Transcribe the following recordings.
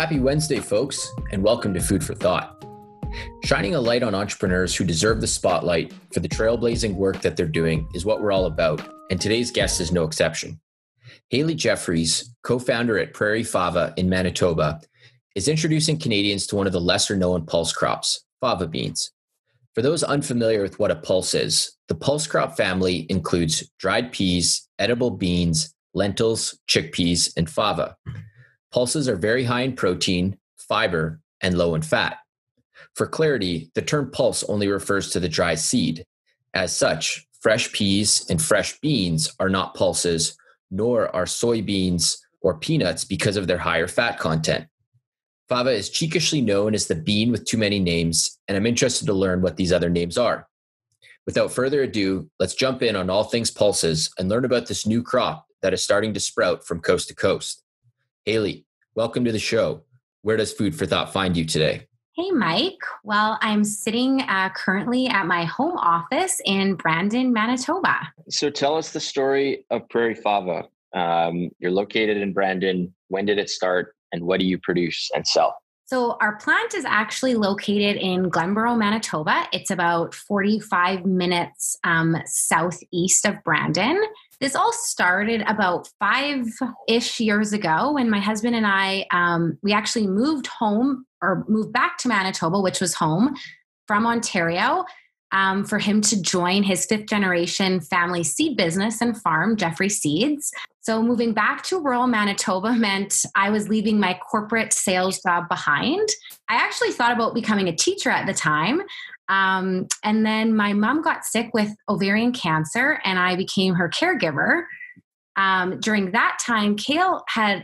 Happy Wednesday, folks, and welcome to Food for Thought. Shining a light on entrepreneurs who deserve the spotlight for the trailblazing work that they're doing is what we're all about, and today's guest is no exception. Hayley Jeffries, co-founder at Prairie Fava in Manitoba, is introducing Canadians to one of the lesser-known pulse crops, fava beans. For those unfamiliar with what a pulse is, the pulse crop family includes dried peas, edible beans, lentils, chickpeas, and fava. Pulses are very high in protein, fiber, and low in fat. For clarity, the term pulse only refers to the dry seed. As such, fresh peas and fresh beans are not pulses, nor are soybeans or peanuts because of their higher fat content. Fava is cheekishly known as the bean with too many names, and I'm interested to learn what these other names are. Without further ado, let's jump in on all things pulses and learn about this new crop that is starting to sprout from coast to coast. Hayley, welcome to the show. Where does Food for Thought find you today? Hey, Mike. Well, I'm sitting currently at my home office in Brandon, Manitoba. So tell us the story of Prairie Fava. You're located in Brandon. When did it start and what do you produce and sell? So our plant is actually located in Glenboro, Manitoba. It's about 45 minutes southeast of Brandon. This all started about 5-ish years ago when my husband and I, we actually moved back to Manitoba, which was home, from Ontario, for him to join his 5th generation family seed business and farm, Jeffrey Seeds. So moving back to rural Manitoba meant I was leaving my corporate sales job behind. I actually thought about becoming a teacher at the time. And then my mom got sick with ovarian cancer and I became her caregiver. During that time, Cale had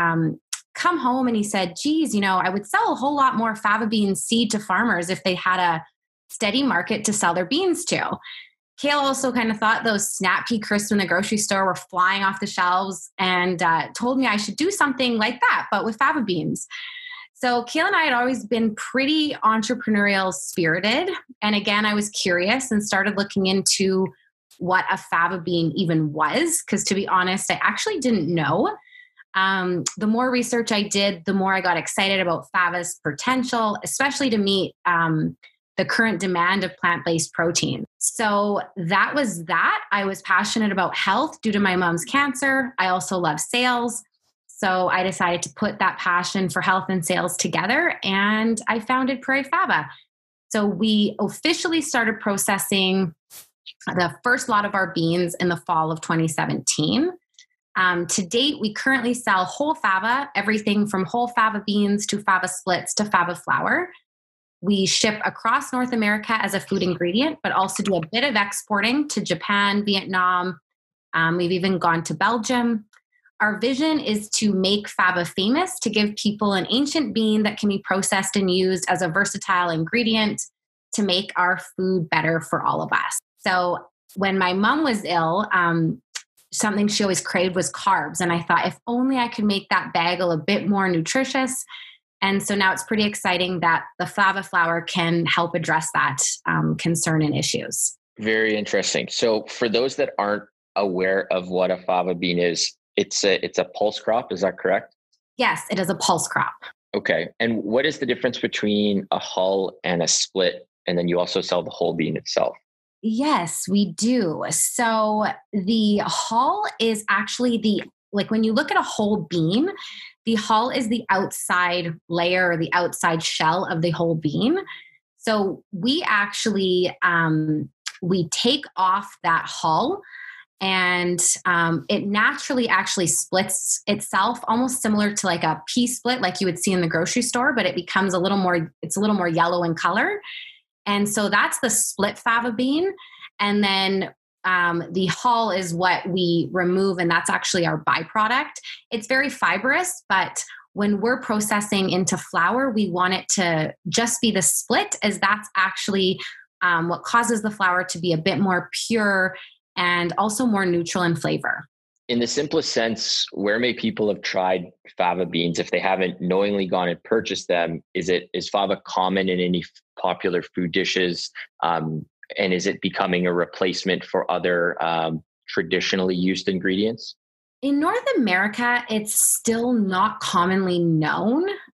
come home and he said, geez, I would sell a whole lot more fava bean seed to farmers if they had a steady market to sell their beans to. Cale also kind of thought those Snap Pea crisps in the grocery store were flying off the shelves and told me I should do something like that, but with fava beans. So Cale and I had always been pretty entrepreneurial spirited. And again, I was curious and started looking into what a fava bean even was, because to be honest, I actually didn't know. The more research I did, the more I got excited about fava's potential, especially to meet the current demand of plant-based protein. So that was that. I was passionate about health due to my mom's cancer. I also love sales. So I decided to put that passion for health and sales together, and I founded Prairie Fava. So we officially started processing the first lot of our beans in the fall of 2017. To date, we currently sell whole fava, everything from whole fava beans to fava splits to fava flour. We ship across North America as a food ingredient, but also do a bit of exporting to Japan, Vietnam. We've even gone to Belgium. Our vision is to make fava famous, to give people an ancient bean that can be processed and used as a versatile ingredient to make our food better for all of us. So when my mom was ill, something she always craved was carbs. And I thought, if only I could make that bagel a bit more nutritious. And so now it's pretty exciting that the fava flour can help address that concern and issues. Very interesting. So for those that aren't aware of what a fava bean is, it's a pulse crop. Is that correct? Yes, it is a pulse crop. Okay. And what is the difference between a hull and a split? And then you also sell the whole bean itself. Yes, we do. So the hull is actually when you look at a whole bean, the hull is the outside layer or the outside shell of the whole bean. So we actually, we take off that hull and it naturally actually splits itself, almost similar to like a pea split like you would see in the grocery store, but it becomes it's a little more yellow in color. And so that's the split fava bean. And then the hull is what we remove, and that's actually our byproduct. It's very fibrous, but when we're processing into flour, we want it to just be the split, as that's actually what causes the flour to be a bit more pure and also more neutral in flavor. In the simplest sense, where may people have tried fava beans if they haven't knowingly gone and purchased them? Is fava common in any popular food dishes? And is it becoming a replacement for other traditionally used ingredients? In North America, it's still not commonly known.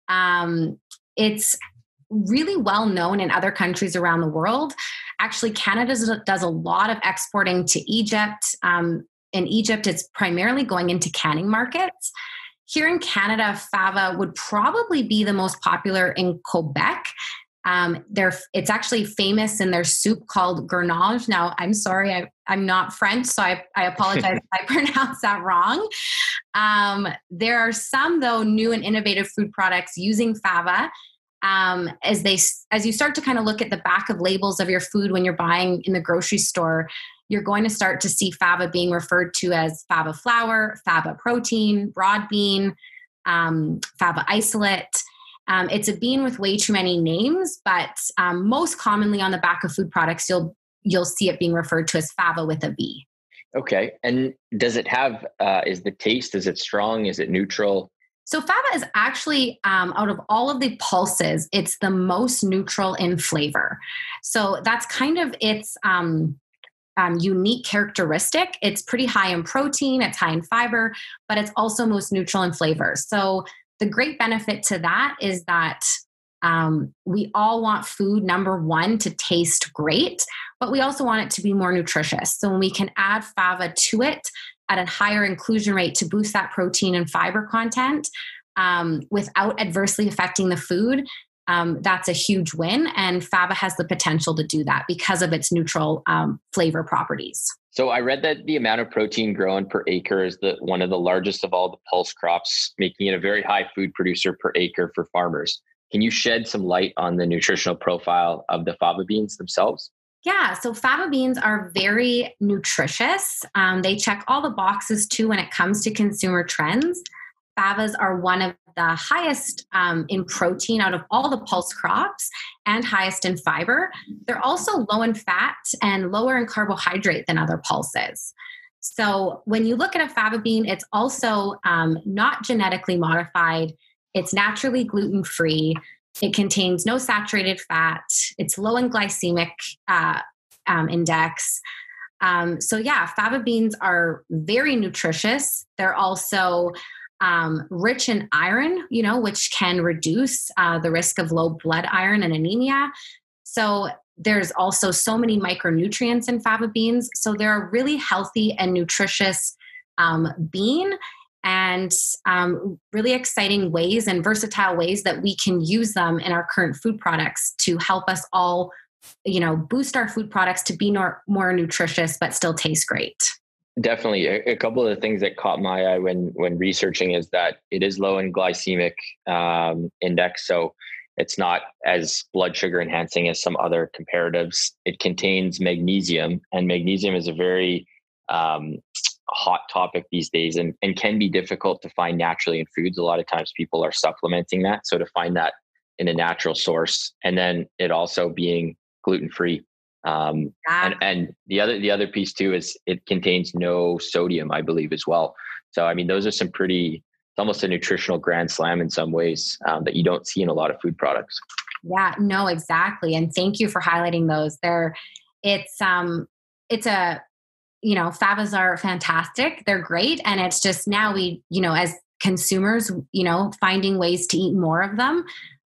It's really well known in other countries around the world. Actually, Canada does a lot of exporting to Egypt. In Egypt, it's primarily going into canning markets. Here in Canada, fava would probably be the most popular in Quebec. It's actually famous in their soup called grenache. Now, I'm sorry, I'm not French, so I apologize if I pronounce that wrong. There are some, though, new and innovative food products using fava. As you start to kind of look at the back of labels of your food when you're buying in the grocery store, you're going to start to see fava being referred to as fava flour, fava protein, broad bean, fava isolate. It's a bean with way too many names, but most commonly on the back of food products, you'll see it being referred to as fava with a V. Okay. And does it have, is the taste, is it strong? Is it neutral? So fava is actually, out of all of the pulses, it's the most neutral in flavor. So that's kind of its unique characteristic. It's pretty high in protein, it's high in fiber, but it's also most neutral in flavor. So the great benefit to that is that we all want food, number one, to taste great, but we also want it to be more nutritious. So when we can add fava to it at a higher inclusion rate to boost that protein and fiber content without adversely affecting the food, that's a huge win. And fava has the potential to do that because of its neutral flavor properties. So I read that the amount of protein grown per acre is one of the largest of all the pulse crops, making it a very high food producer per acre for farmers. Can you shed some light on the nutritional profile of the fava beans themselves? Yeah, so fava beans are very nutritious. They check all the boxes too when it comes to consumer trends. Favas are one of the highest in protein out of all the pulse crops and highest in fiber. They're also low in fat and lower in carbohydrate than other pulses. So when you look at a fava bean, it's also not genetically modified. It's naturally gluten-free. It contains no saturated fat. It's low in glycemic index. So yeah, fava beans are very nutritious. They're also rich in iron, which can reduce the risk of low blood iron and anemia. So there's also so many micronutrients in fava beans. So they're a really healthy and nutritious bean, and really exciting ways and versatile ways that we can use them in our current food products to help us all, boost our food products to be more nutritious, but still taste great. Definitely. A couple of the things that caught my eye when researching is that it is low in glycemic index. So it's not as blood sugar enhancing as some other comparatives. It contains magnesium, and magnesium is a very hot topic these days and can be difficult to find naturally in foods. A lot of times people are supplementing that. So to find that in a natural source, and then it also being gluten-free. And the other piece too is it contains no sodium, I believe, as well. So, I mean, those are it's almost a nutritional grand slam in some ways that you don't see in a lot of food products. Yeah, no, exactly. And thank you for highlighting those. Favas are fantastic. They're great. And it's just now we, as consumers, finding ways to eat more of them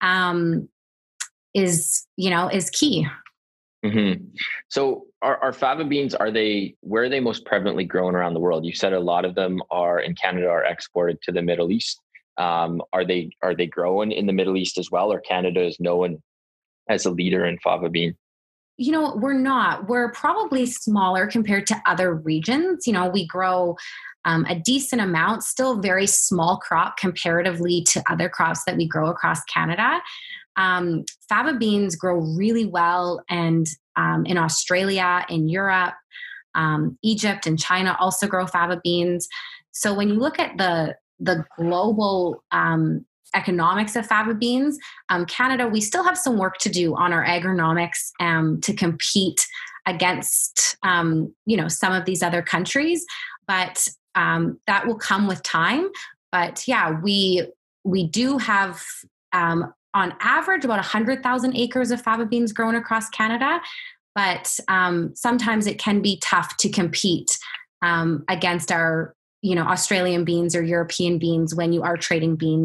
is key. Mm-hmm. So are fava beans, where are they most prevalently grown around the world? You said a lot of them are in Canada, are exported to the Middle East. Are they grown in the Middle East as well, or Canada is known as a leader in fava bean? We're not. We're probably smaller compared to other regions. We grow a decent amount, still very small crop comparatively to other crops that we grow across Canada. Fava beans grow really well, and in Australia, in Europe, Egypt and China also grow fava beans. So when you look at the global economics of fava beans, Canada, we still have some work to do on our agronomics to compete against some of these other countries, but that will come with time. But yeah, we do have on average about 100,000 acres of fava beans grown across Canada, but sometimes it can be tough to compete against our Australian beans or European beans when you are trading beans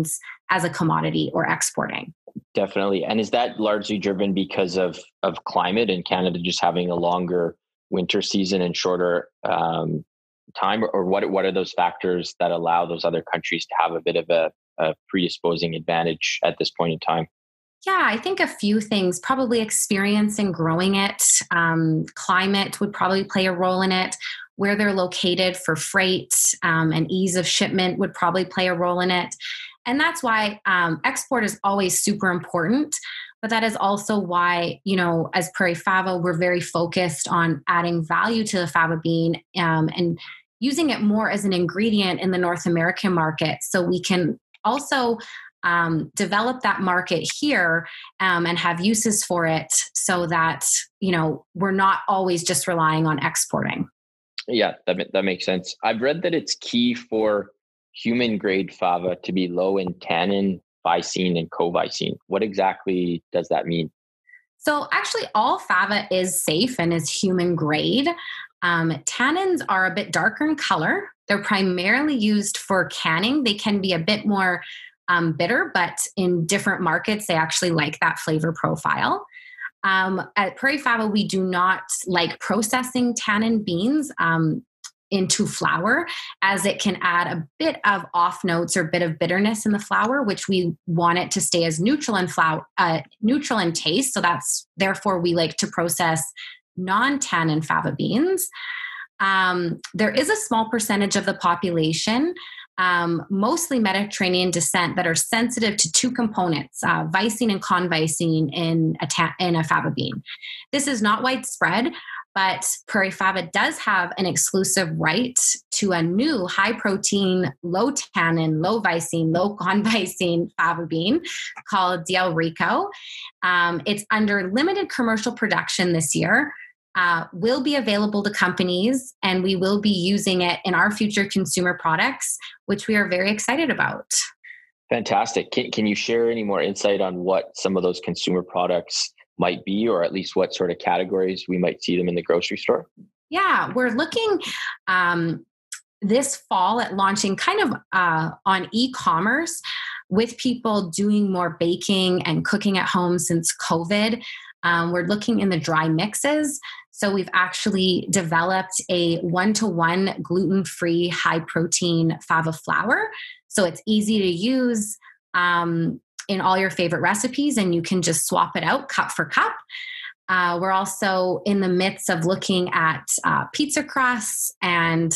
as a commodity or exporting. Definitely. And is that largely driven because of climate and Canada just having a longer winter season and shorter time, or what are those factors that allow those other countries to have a bit of a predisposing advantage at this point in time? Yeah, I think a few things, probably experience in growing it. Climate would probably play a role in it. Where they're located for freight and ease of shipment would probably play a role in it. And that's why export is always super important. But that is also why, as Prairie Fava, we're very focused on adding value to the fava bean and using it more as an ingredient in the North American market. So we can also develop that market here and have uses for it so that, we're not always just relying on exporting. Yeah, that makes sense. I've read that it's key for human grade fava to be low in tannin, visine, and co-visine. What exactly does that mean? So actually all fava is safe and is human grade. Tannins are a bit darker in color. They're primarily used for canning. They can be a bit more bitter, but in different markets, they actually like that flavor profile. At Prairie Fava, we do not like processing tannin beans into flour, as it can add a bit of off notes or bit of bitterness in the flour, which we want it to stay as neutral in taste. So therefore we like to process non-tannin fava beans. There is a small percentage of the population, mostly Mediterranean descent, that are sensitive to two components, visine and convisine in a fava bean. This is not widespread, but Prairie Fava does have an exclusive right to a new high protein, low tannin, low visine, low convisine fava bean called Del Rico. It's under limited commercial production this year. Will be available to companies, and we will be using it in our future consumer products, which we are very excited about. Fantastic. Can you share any more insight on what some of those consumer products might be, or at least what sort of categories we might see them in the grocery store? Yeah, we're looking this fall at launching kind of on e-commerce with people doing more baking and cooking at home since COVID. We're looking in the dry mixes. So we've actually developed a 1-to-1 gluten-free high protein fava flour. So it's easy to use in all your favorite recipes, and you can just swap it out cup for cup. We're also in the midst of looking at pizza crusts and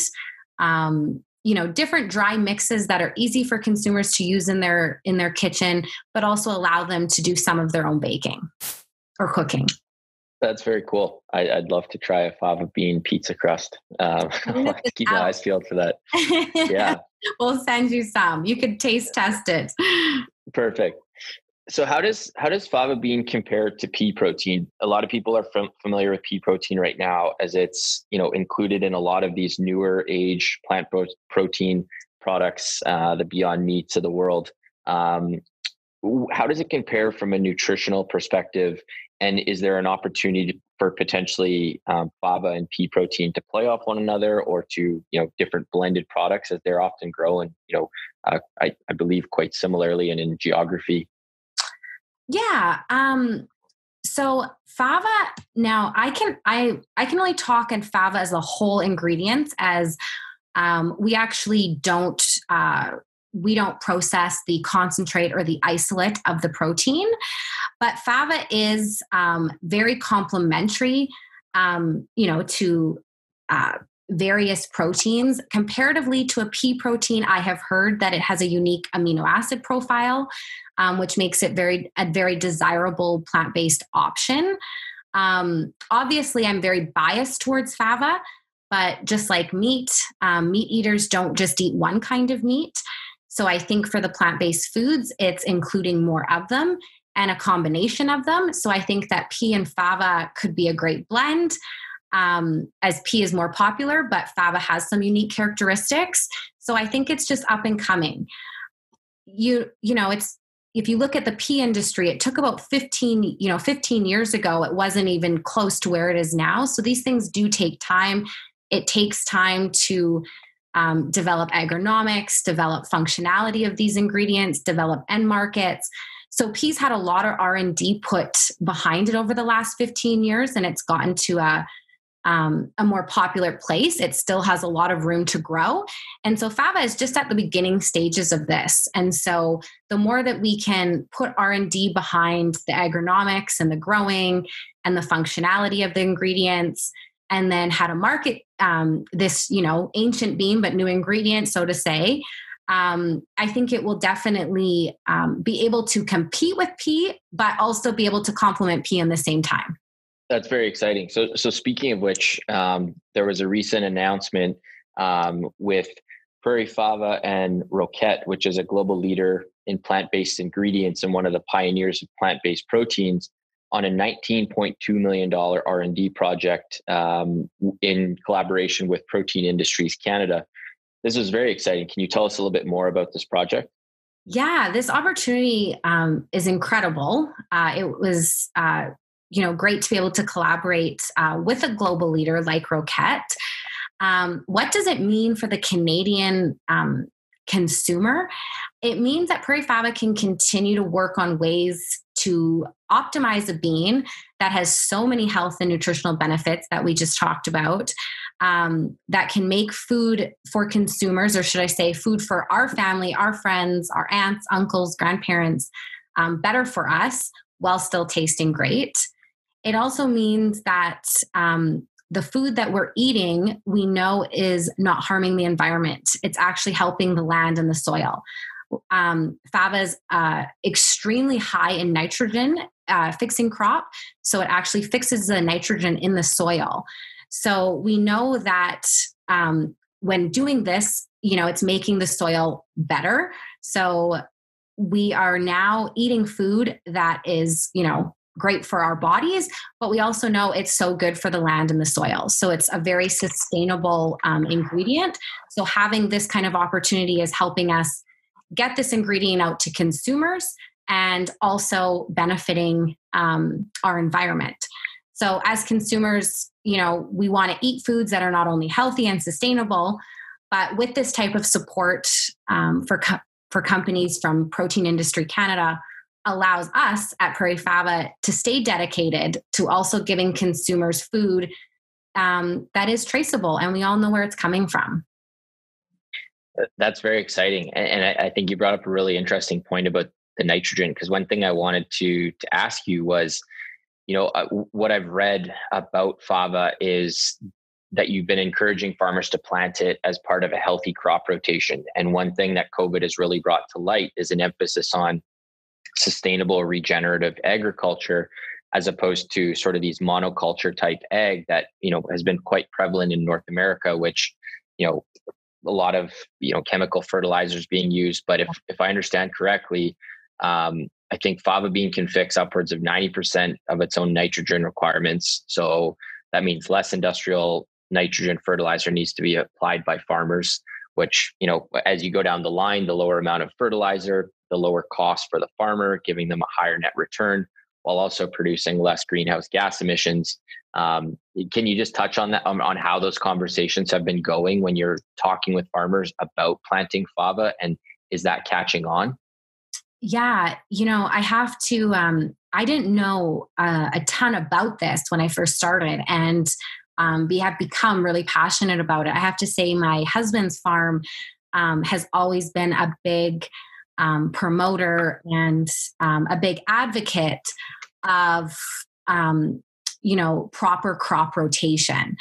different dry mixes that are easy for consumers to use in their kitchen, but also allow them to do some of their own baking or cooking. That's very cool. I'd love to try a fava bean pizza crust. I'll have to keep my eyes peeled for that. Yeah. We'll send you some. You could taste test it. Perfect. So how does fava bean compare to pea protein? A lot of people are familiar with pea protein right now, as it's included in a lot of these newer age plant protein products, the Beyond Meats of the world. How does it compare from a nutritional perspective? And is there an opportunity for potentially fava and pea protein to play off one another, or to different blended products, as they're often grown, I believe quite similarly and in geography? Yeah. So fava, now I can only talk in fava as a whole ingredient, as we actually don't process the concentrate or the isolate of the protein, but fava is very complementary, to various proteins. Comparatively to a pea protein, I have heard that it has a unique amino acid profile, which makes it a very desirable plant-based option. Obviously, I'm very biased towards fava, but just like meat eaters don't just eat one kind of meat. So I think for the plant-based foods, it's including more of them and a combination of them. So I think that pea and fava could be a great blend, as pea is more popular, but fava has some unique characteristics. So I think it's just up and coming. It's, if you look at the pea industry, it took about 15 years ago, it wasn't even close to where it is now. So these things do take time. It takes time to develop agronomics, develop functionality of these ingredients, develop end markets. So peas had a lot of R&D put behind it over the last 15 years, and it's gotten to a more popular place. It still has a lot of room to grow. And so Fava is just at the beginning stages of this. And so the more that we can put R&D behind the agronomics and the growing and the functionality of the ingredients, and then how to market this, ancient bean, but new ingredient, so to say, I think it will definitely be able to compete with pea, but also be able to complement pea in the same time. That's very exciting. So speaking of which, there was a recent announcement with Prairie Fava and Roquette, which is a global leader in plant-based ingredients and one of the pioneers of plant-based proteins, on a $19.2 million R&D project in collaboration with Protein Industries Canada. This is very exciting. Can you tell us a little bit more about this project? Yeah, this opportunity is incredible. It was great to be able to collaborate with a global leader like Roquette. What does it mean for the Canadian consumer? It means that Prairie Fava can continue to work on ways to optimize a bean that has so many health and nutritional benefits that we just talked about, that can make food for consumers, or should I say food for our family, our friends, our aunts, uncles, grandparents, better for us while still tasting great. It also means that the food that we're eating, we know is not harming the environment. It's actually helping the land and the soil. Fava is extremely high in nitrogen fixing crop. So it actually fixes the nitrogen in the soil. So we know that when doing this, it's making the soil better. So we are now eating food that is, great for our bodies, but we also know it's so good for the land and the soil. So it's a very sustainable ingredient. So having this kind of opportunity is helping us get this ingredient out to consumers and also benefiting our environment. So as consumers, we want to eat foods that are not only healthy and sustainable, but with this type of support for companies from Protein Industry Canada, allows us at Prairie Fava to stay dedicated to also giving consumers food that is traceable, and we all know where it's coming from. That's very exciting. And I think you brought up a really interesting point about the nitrogen, because one thing I wanted to ask you was, what I've read about Fava is that you've been encouraging farmers to plant it as part of a healthy crop rotation. And one thing that COVID has really brought to light is an emphasis on sustainable regenerative agriculture, as opposed to sort of these monoculture type ag that, has been quite prevalent in North America, which, a lot of, chemical fertilizers being used. But if I understand correctly, I think Fava bean can fix upwards of 90% of its own nitrogen requirements. So that means less industrial nitrogen fertilizer needs to be applied by farmers, which, as you go down the line, the lower amount of fertilizer, the lower cost for the farmer, giving them a higher net return while also producing less greenhouse gas emissions. Can you just touch on that, on how those conversations have been going when you're talking with farmers about planting Fava, and is that catching on? Yeah, I have to, I didn't know a ton about this when I first started, and we have become really passionate about it. I have to say my husband's farm has always been a big promoter and a big advocate of, proper crop rotation.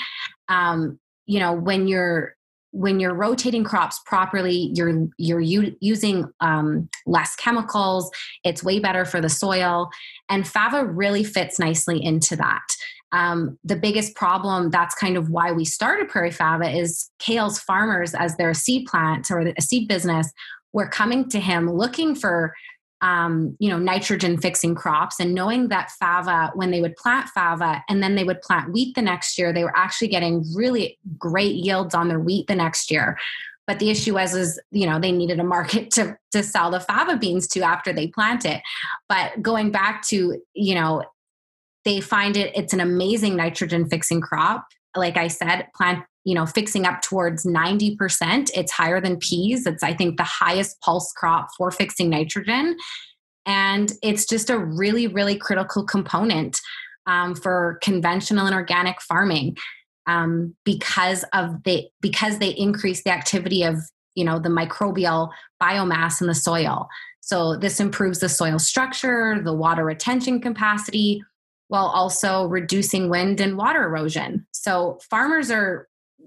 When you're rotating crops properly, you're using less chemicals. It's way better for the soil, and Fava really fits nicely into that. The biggest problem, that's kind of why we started Prairie Fava, is Kale's farmers, as their seed plant or a seed business, were coming to him looking for nitrogen fixing crops, and knowing that Fava, when they would plant Fava and then they would plant wheat the next year, they were actually getting really great yields on their wheat the next year. But the issue was they needed a market to sell the Fava beans to after they plant it. But going back to, they find it's an amazing nitrogen fixing crop. like I said, plant, fixing up towards 90%. It's higher than peas. It's, I think, the highest pulse crop for fixing nitrogen. And it's just a really, really critical component for conventional and organic farming because they increase the activity of, the microbial biomass in the soil. So this improves the soil structure, the water retention capacity, while also reducing wind and water erosion. So farmers are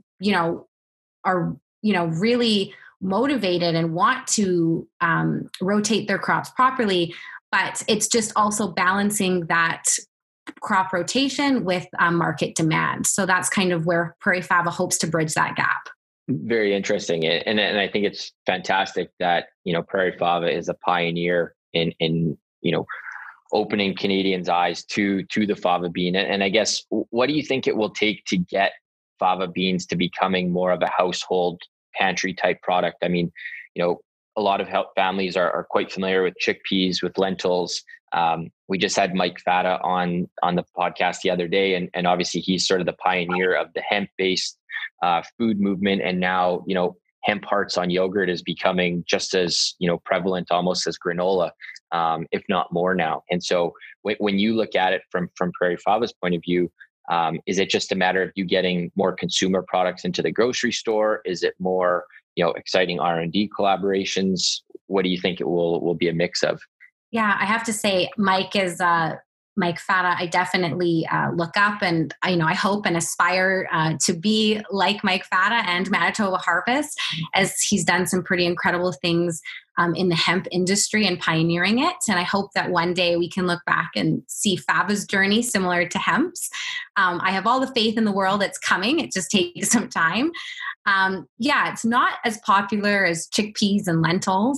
really motivated and want to rotate their crops properly, but it's just also balancing that crop rotation with market demand. So that's kind of where Prairie Fava hopes to bridge that gap. Very interesting. And I think it's fantastic that, Prairie Fava is a pioneer in opening Canadians' eyes to the fava bean. And I guess, what do you think it will take to get fava beans to becoming more of a household pantry type product? I mean, a lot of families are quite familiar with chickpeas, with lentils. We just had Mike Fata on the podcast the other day, and obviously he's sort of the pioneer of the hemp-based food movement. And now, hemp hearts on yogurt is becoming just as, prevalent almost as granola, if not more now. And so when you look at it from Prairie Fava's point of view, is it just a matter of you getting more consumer products into the grocery store? Is it more, exciting R&D collaborations? What do you think it will be a mix of? Yeah, I have to say, Mike Fata, I definitely look up and I hope and aspire to be like Mike Fata and Manitoba Harvest, as he's done some pretty incredible things in the hemp industry and pioneering it. And I hope that one day we can look back and see Fava's journey similar to hemp's. I have all the faith in the world. It's coming. It just takes some time. It's not as popular as chickpeas and lentils.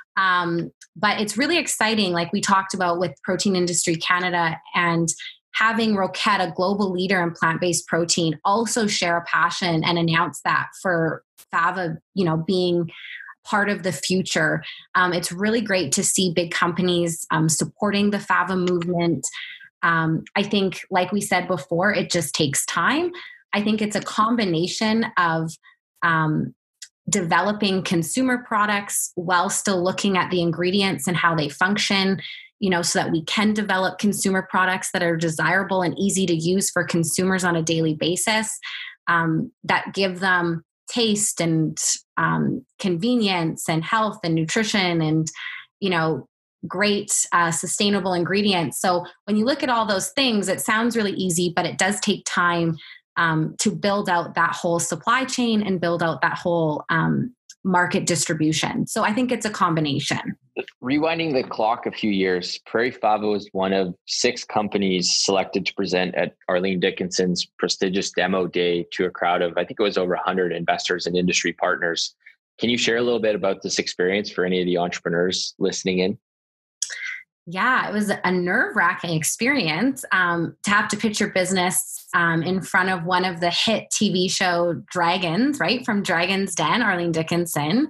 But it's really exciting, like we talked about with Protein Industry Canada, and having Roquette, a global leader in plant-based protein, also share a passion and announce that for Fava, being part of the future. It's really great to see big companies supporting the Fava movement. I think, like we said before, it just takes time. I think it's a combination of developing consumer products while still looking at the ingredients and how they function, so that we can develop consumer products that are desirable and easy to use for consumers on a daily basis, that give them taste and convenience and health and nutrition and, great sustainable ingredients. So when you look at all those things, it sounds really easy, but it does take time to build out that whole supply chain and build out that whole market distribution. So I think it's a combination. Rewinding the clock a few years, Prairie Fava was one of 6 companies selected to present at Arlene Dickinson's prestigious demo day to a crowd of, I think it was over 100 investors and industry partners. Can you share a little bit about this experience for any of the entrepreneurs listening in? Yeah, it was a nerve-wracking experience to have to pitch your business in front of one of the hit TV show Dragons, right? From Dragon's Den, Arlene Dickinson.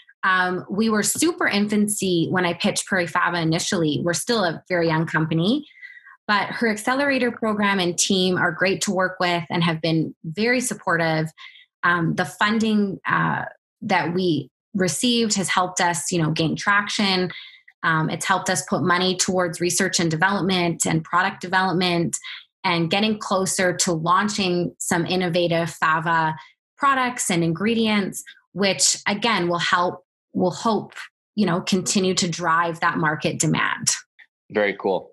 We were super infancy when I pitched Prairie Fava initially. We're still a very young company, but her accelerator program and team are great to work with and have been very supportive. The funding that we received has helped us, gain traction. It's helped us put money towards research and development and product development and getting closer to launching some innovative Fava products and ingredients, which again will hope, continue to drive that market demand. Very cool.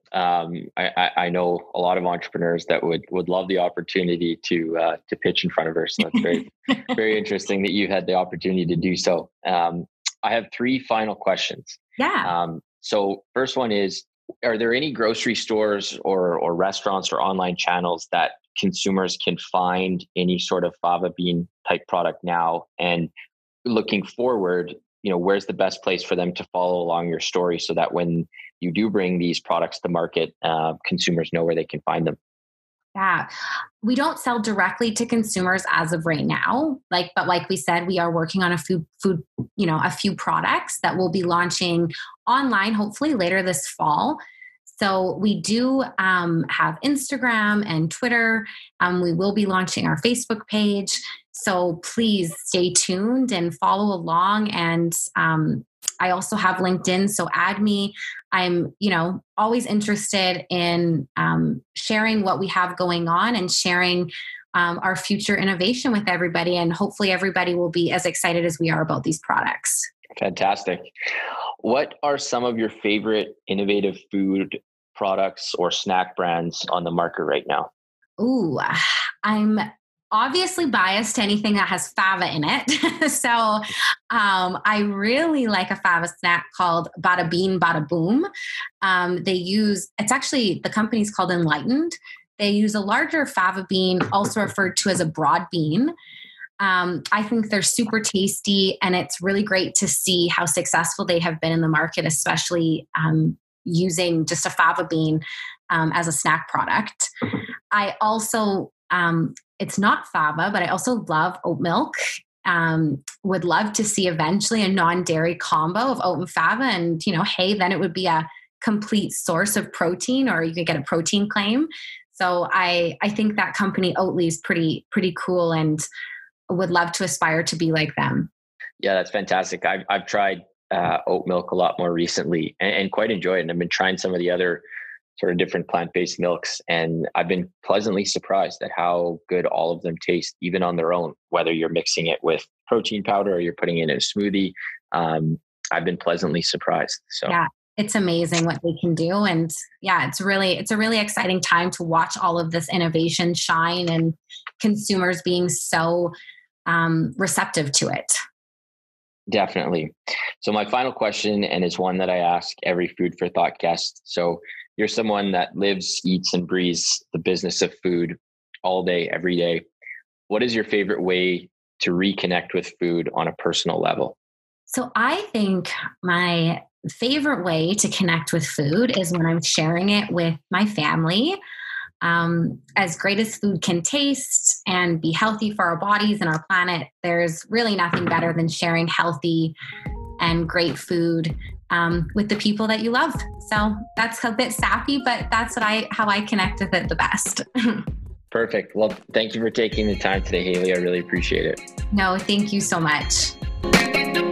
I know a lot of entrepreneurs that would love the opportunity to pitch in front of her. So that's very, very interesting that you had the opportunity to do so. I have 3 final questions. Yeah. So first one is, are there any grocery stores or restaurants or online channels that consumers can find any sort of fava bean type product now? And looking forward, where's the best place for them to follow along your story so that when you do bring these products to market, consumers know where they can find them? Yeah, we don't sell directly to consumers as of right now. But like we said, we are working on a few products that we'll be launching online, hopefully later this fall. So we do have Instagram and Twitter. We will be launching our Facebook page. So please stay tuned and follow along. And I also have LinkedIn, so add me. I'm, always interested in sharing what we have going on and sharing our future innovation with everybody. And hopefully everybody will be as excited as we are about these products. Fantastic. What are some of your favorite innovative food products or snack brands on the market right now? Ooh, I'm obviously biased to anything that has fava in it. So I really like a fava snack called Bada Bean Bada Boom. The company's called Enlightened. They use a larger fava bean, also referred to as a broad bean. I think they're super tasty, and it's really great to see how successful they have been in the market, especially using just a fava bean as a snack product. I also, it's not fava, but I also love oat milk. Would love to see eventually a non-dairy combo of oat and fava, and then it would be a complete source of protein, or you could get a protein claim. So I think that company Oatly is pretty cool, and would love to aspire to be like them. Yeah, that's fantastic. I've tried oat milk a lot more recently and quite enjoy it. And I've been trying some of the other sort of different plant-based milks, and I've been pleasantly surprised at how good all of them taste, even on their own, whether you're mixing it with protein powder or you're putting it in a smoothie. I've been pleasantly surprised. So yeah, it's amazing what they can do. And yeah, it's a really exciting time to watch all of this innovation shine and consumers being so receptive to it. Definitely. So my final question, and it's one that I ask every Food for Thought guest. So you're someone that lives, eats, and breathes the business of food all day, every day. What is your favorite way to reconnect with food on a personal level? So I think my favorite way to connect with food is when I'm sharing it with my family. As great as food can taste and be healthy for our bodies and our planet, there's really nothing better than sharing healthy and great food with the people that you love. So that's a bit sappy, but that's how I connect with it the best. Perfect. Well, thank you for taking the time today, Haley. I really appreciate it. No, thank you so much.